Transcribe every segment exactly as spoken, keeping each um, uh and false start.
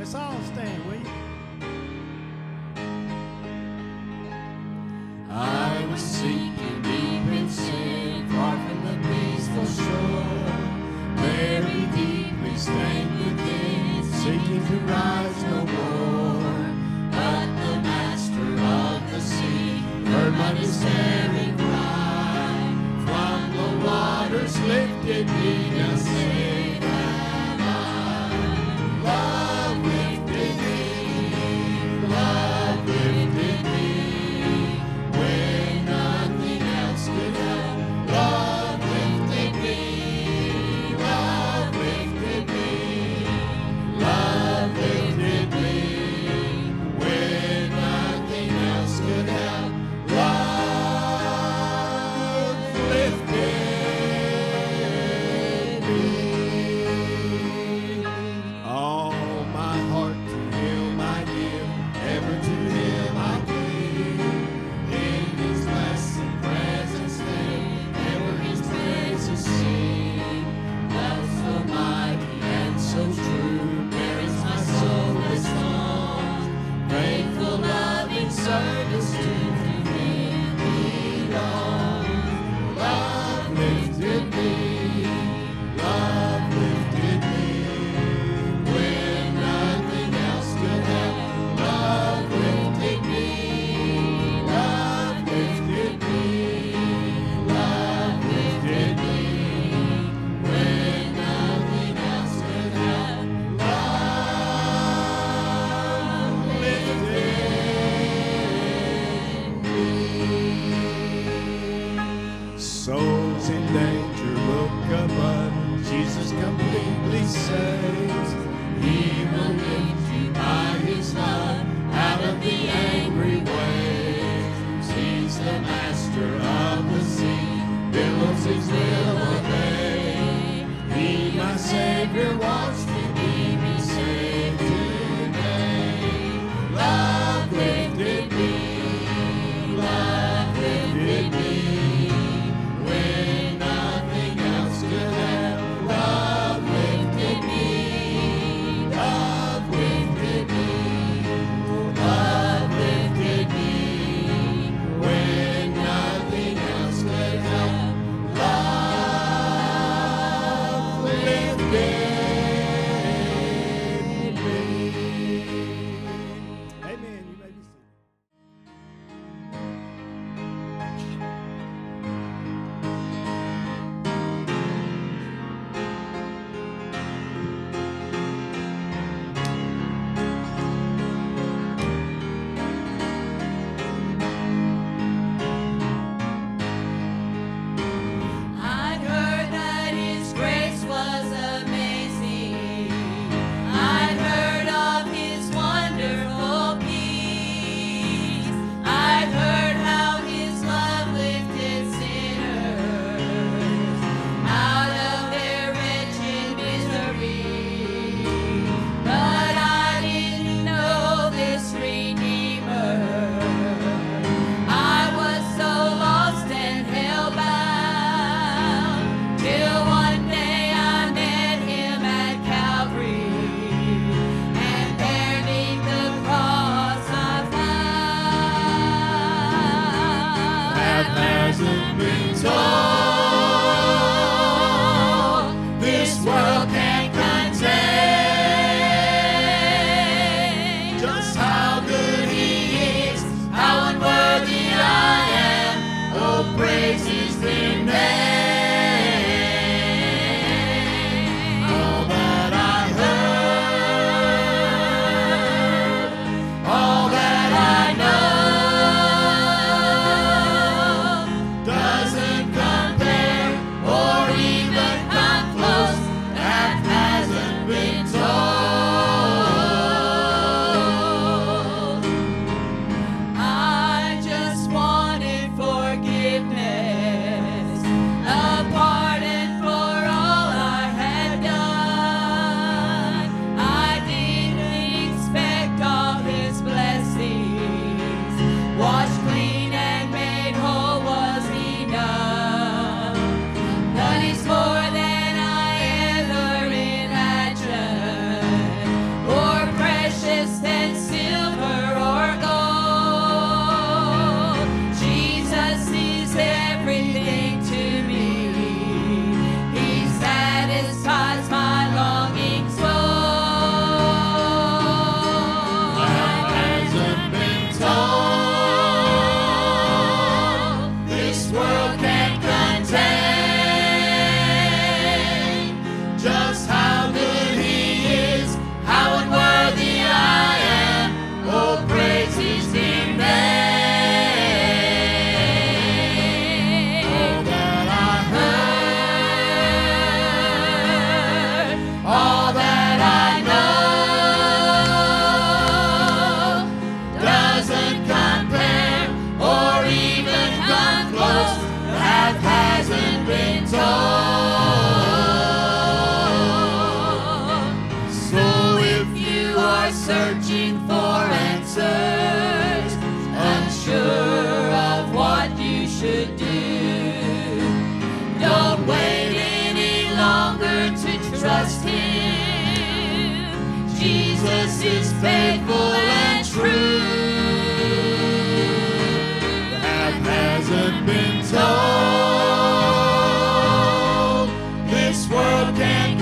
Let's all stand, will you? I was sinking deep in sin, far from the peaceful shore. Very deeply stained within, seeking to rise no more. But the master of the sea heard my despairing cry. From the waters lifted me, now saved am I. Love lifted me, love lifted me, when nothing else could help. Love lifted me, love lifted me, love lifted me, when nothing else could help. Love lifted searching for answers, unsure of what you should do. Don't wait any longer to trust Him. Jesus is faithful and true. Half hasn't been told, this world can't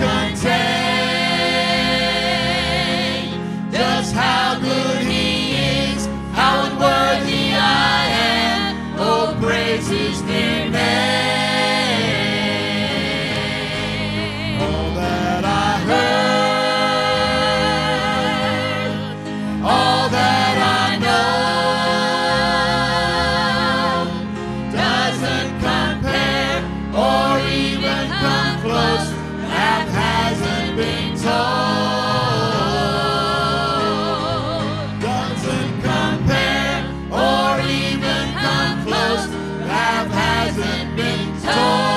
contain just how good He is, how unworthy I am. Oh, praise His dear name. All that I heard, all that I know, doesn't compare or even come close. Half hasn't been told, doesn't compare or even come close. Half hasn't been told.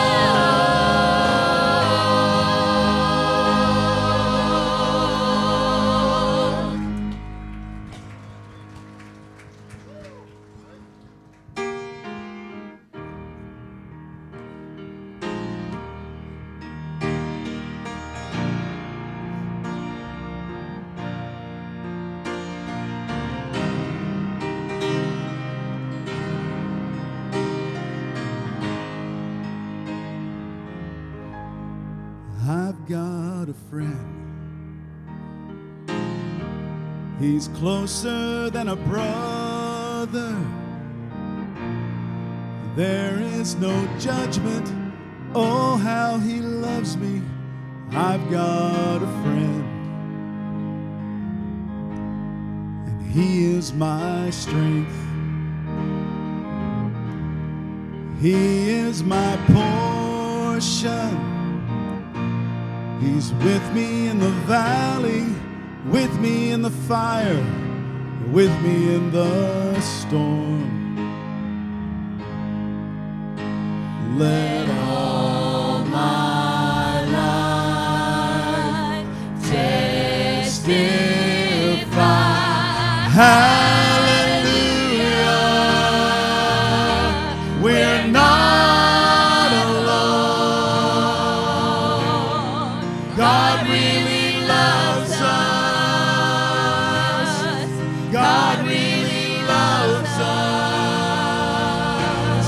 I've got a friend. He's closer than a brother. There is no judgment. Oh, how He loves me. I've got a friend, and He is my strength. He is my portion. He's with me in the valley, with me in the fire, with me in the storm. Let all my life testify. Hallelujah. We're not alone. God really loves us. God really loves us.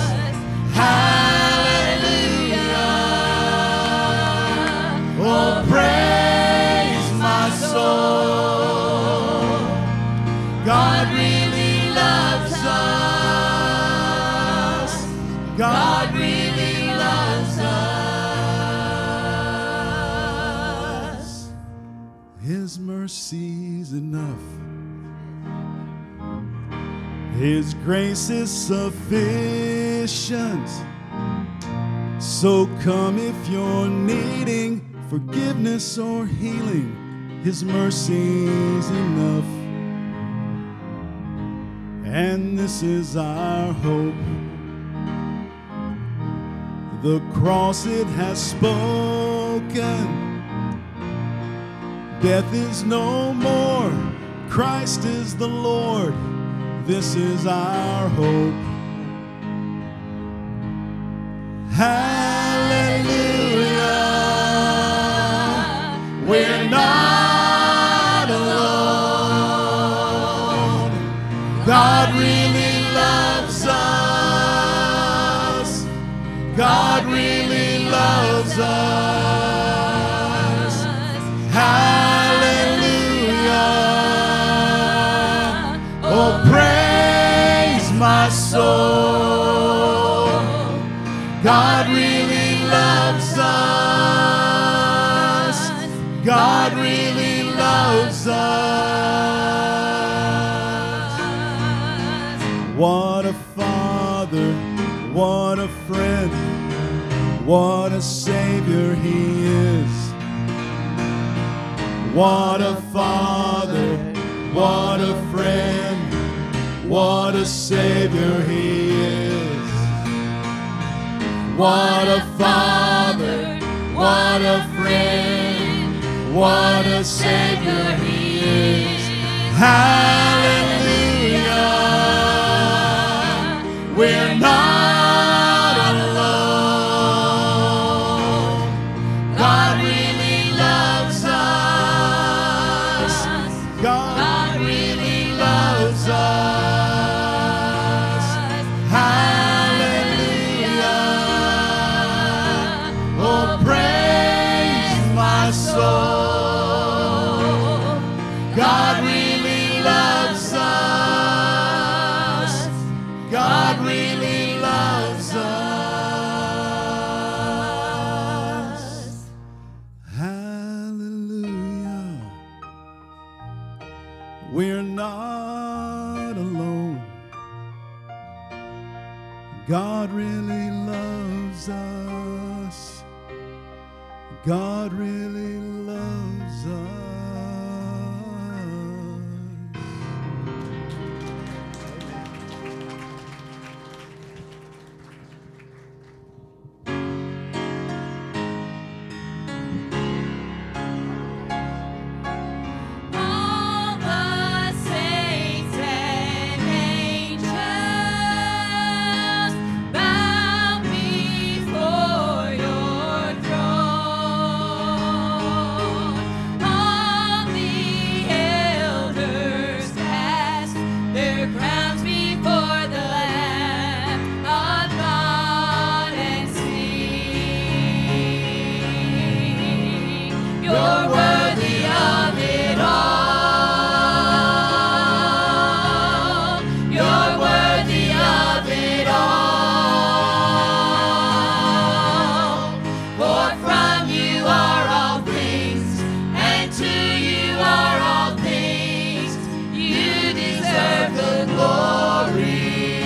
Hallelujah. Oh, praise my soul. God really loves us. God really loves us. His mercy's enough. His grace is sufficient. So come if you're needing forgiveness or healing. His mercy's enough. And this is our hope. The cross, it has spoken. Death is no more. Christ is the Lord. This is our hope. Hallelujah. We're not alone. God really loves us. God really loves us. Hallelujah. Oh, praise my soul. God really loves us. God really loves us. What a Father, what a friend, what a Savior He is. What a Father, what a friend, what a Savior He is. What a Father, what a friend, what a Savior He is. Hallelujah. We're not alone. God really loves us. God really loves us. Hallelujah. Oh, praise my soul. God really loves us. God really loves us. Hallelujah. We're not alone. God really loves us. God really loves us. All the saints and angels bow before your throne. All the elders cast their crowns before the Lamb of God and sing, you're worthy of it all. You're worthy of it all. For from you are all things, and to you are all things. You deserve the glory.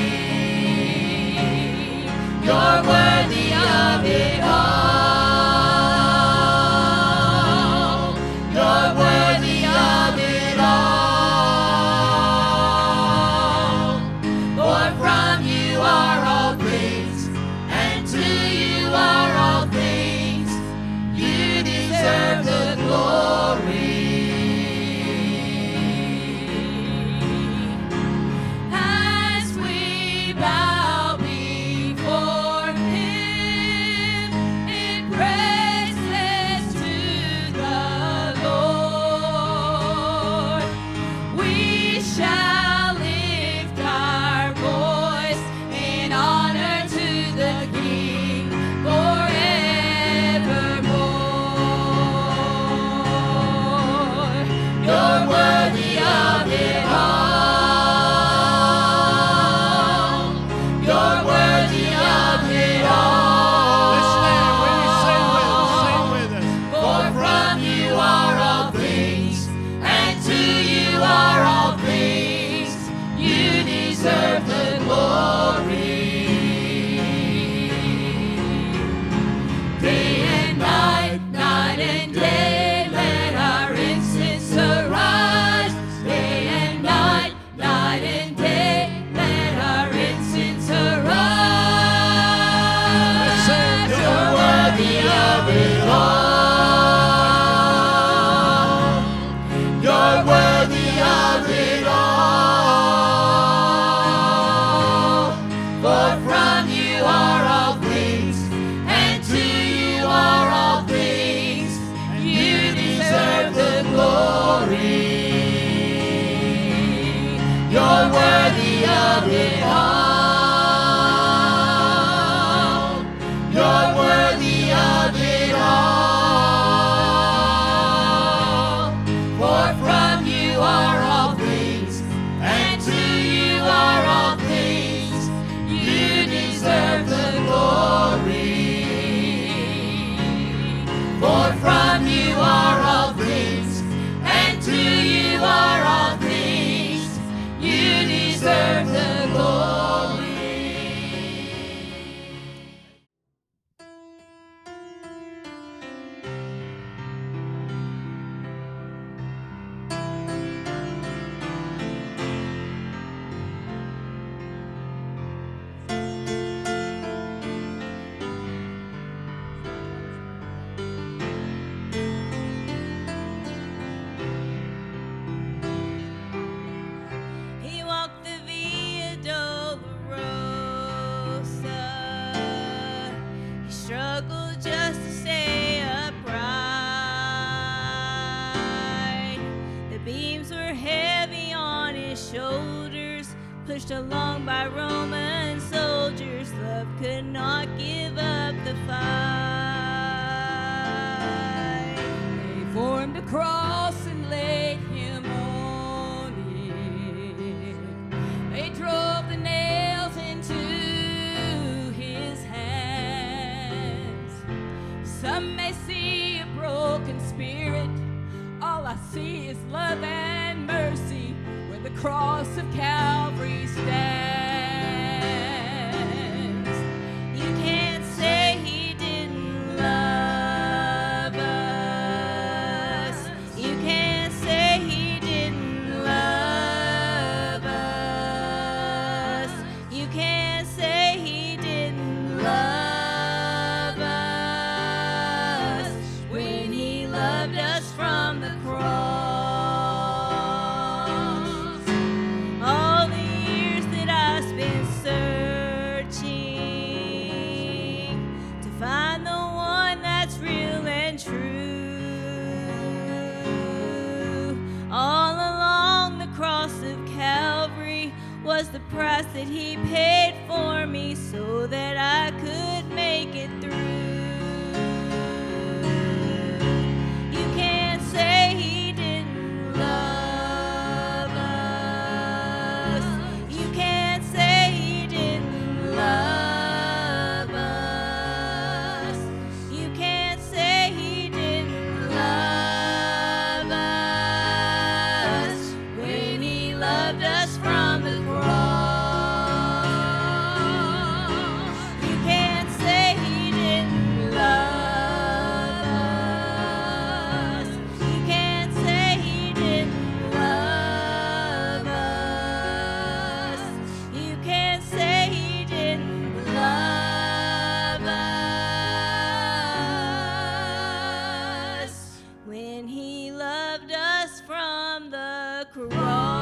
You're worthy of it all. shoulders, pushed along by Roman soldiers. Love could not give up the fight. They formed a cross and laid him on it. They drove the nails into his hands. Some may see a broken spirit. All I see is love and mercy where the cross of Calvary stands. You can't say he didn't love us. You can't say he didn't love us. You can't say he didn't love us when he loved us from the cross. All the years that I spent searching to find the one that's real and true, all along the cross of Calvary was the price that he paid for me so that I could make it through. You can't say he didn't love us. You can't say he didn't love us. You can't say he didn't love us when he loved us from the cross. You can't say he didn't love us. You can't say he didn't love us. You can't say he didn't love us when he loved us from the cross.